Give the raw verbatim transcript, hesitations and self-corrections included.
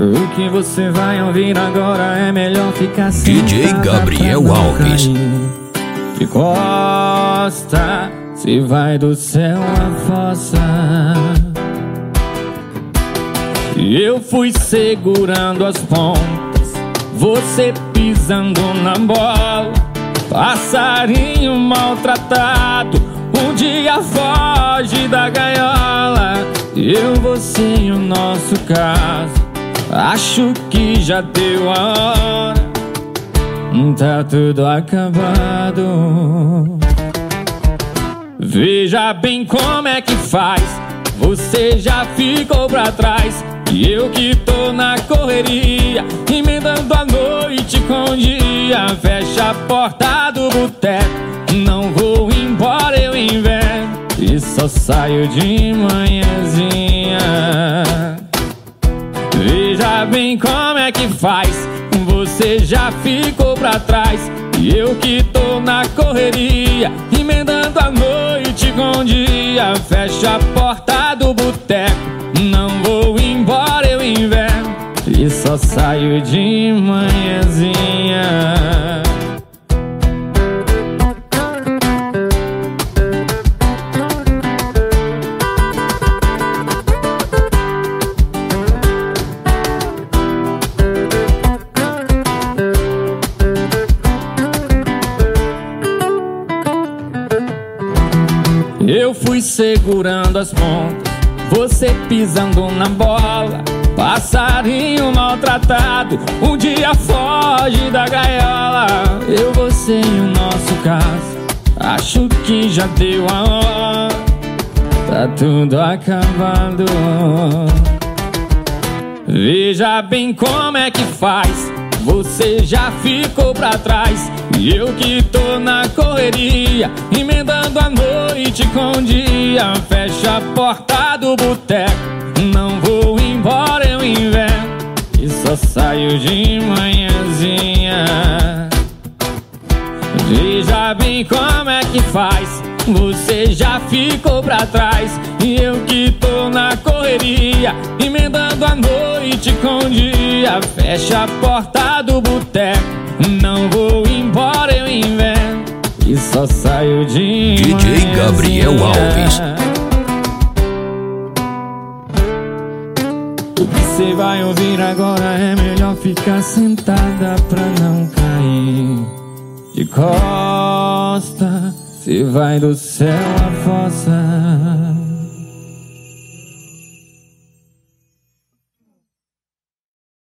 O que você vai ouvir agora é melhor ficar D J Gabriel Alves. De costa, se vai do céu à fossa. Eu fui segurando as pontas, você pisando na bola. Passarinho maltratado, um dia foge da gaiola. Eu, você e o nosso caso, acho que já deu a hora. Tá tudo acabado. Veja bem como é que faz. Você já ficou pra trás e eu que tô na correria, emendando a noite com o dia. Fecha a porta do boteco, não vou embora, eu inverno e só saio de manhãzinha. Veja bem como é que faz. Você já ficou pra trás e eu que tô na correria, emendando a noite com o dia. Fecha a porta do boteco, não vou embora, eu inverno e só saio de manhãzinha. Eu fui segurando as pontas, você pisando na bola. Passarinho maltratado, um dia foge da gaiola. Eu, você e o nosso caso, acho que já deu a hora. Tá tudo acabado. Veja bem como é que faz. Você já ficou pra trás e eu que tô na correria, emendando a noite com o dia. Fecha a porta do boteco, não vou embora, eu inverno e só saio de manhãzinha. Veja bem como é que faz. Você já ficou pra trás e eu que tô na correria, emendando a noite com o dia. Fecha a porta do boteco, não vou embora, eu inverno e só saio de D J Gabriel Alves. O que você vai ouvir agora é melhor ficar sentada pra não cair de costa. Se vai do céu à fossa.